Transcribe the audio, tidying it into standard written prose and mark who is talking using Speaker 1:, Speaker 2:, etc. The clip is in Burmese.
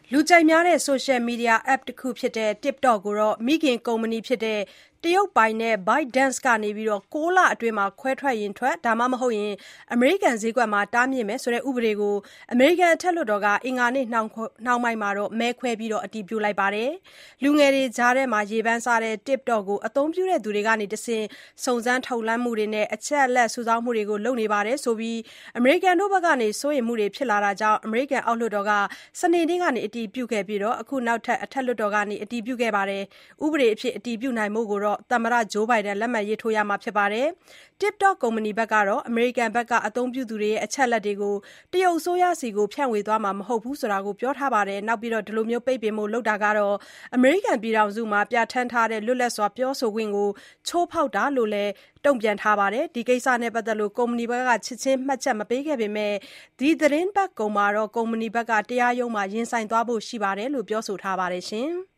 Speaker 1: လူကြိုက်များတဲ့ Social Media App တခုဖြစ်တဲ့ TikTok ကိုမိခင်ကုမ္ပဏီဖြစ်တဲ့ တရုတ်ပိုင် ByteDance က 9 လအတွင်းခွဲထွက်ရင်ထွက် ဒါမှမဟုတ် အမေရိကန်ဈေးကွက်မှာ တားမြစ်မယ်ဆိုတဲ့ ဥပဒေကို အမေရိကန်အထက်လွှတ်တော်က အင်္ဂါနေ့နှောင်းပိုင်းမှာ မဲခွဲအတည်ပြုလိုက်ပါတယ်။ လူငယ်တွေကြား ရေပန်းစားတဲ့ TikTok ကို အသုံးပြုသူတွေကတဆင့် စုံစမ်းထောက်လှမ်းမှုတွေနဲ့ အချက်အလက်စုဆောင်းမှုတွေလုပ်နေတယ်ဆိုပြီး အမေရိကန်တို့က စိုးရိမ်မှုတွေဖြစ်လာတာကြောင့် အမေရိကန်အောက်လွှတ်တော်က စနေနေ့က အတည်ပြုခဲ့ပြီး အခု နောက်ထပ် အထက်လွှတ်တော်က အတည်ပြုခဲ့ပါတယ်။ ဥပဒေအဖြစ် အတည်ပြုနိုင်ဖို့ သမ္မတ Joe Biden လက်မှတ်ရေးထိုးရမှာဖြစ်ပါတယ်။ TikTok ကုမ္ပဏီကတော့ အမေရိကန်က အသုံးပြုသူတွေရဲ့ အချက်အလက်တွေကို တရုတ်အစိုးရဆီ ဖြန့်ဝေသွားမှာမဟုတ်ဘူးလို့ ပြောထားပါတယ်။ ဒီလိုပိတ်ပင်ဖို့လုပ်တာဟာ အမေရိကန်ပြည်ထောင်စုမှာ ပြဌာန်းထားတဲ့ လွတ်လပ်စွာပြောဆိုခွင့်ကို ချိုးဖောက်တာလို့လည်း တုံ့ပြန်ထားပါတယ်။ ဒီကိစ္စနဲ့ပတ်သက်လို့ ကုမ္ပဏီက ချက်ခြင်းမှတ်ချက်မပေးခဲ့ပေမဲ့ ဒီသီတင်းပတ်ကုန်မှာ ကုမ္ပဏီက တရားရုံးမှာ ရင်ဆိုင်သွားဖို့ရှိတယ်လို့ ပြောဆိုထားပါတယ်။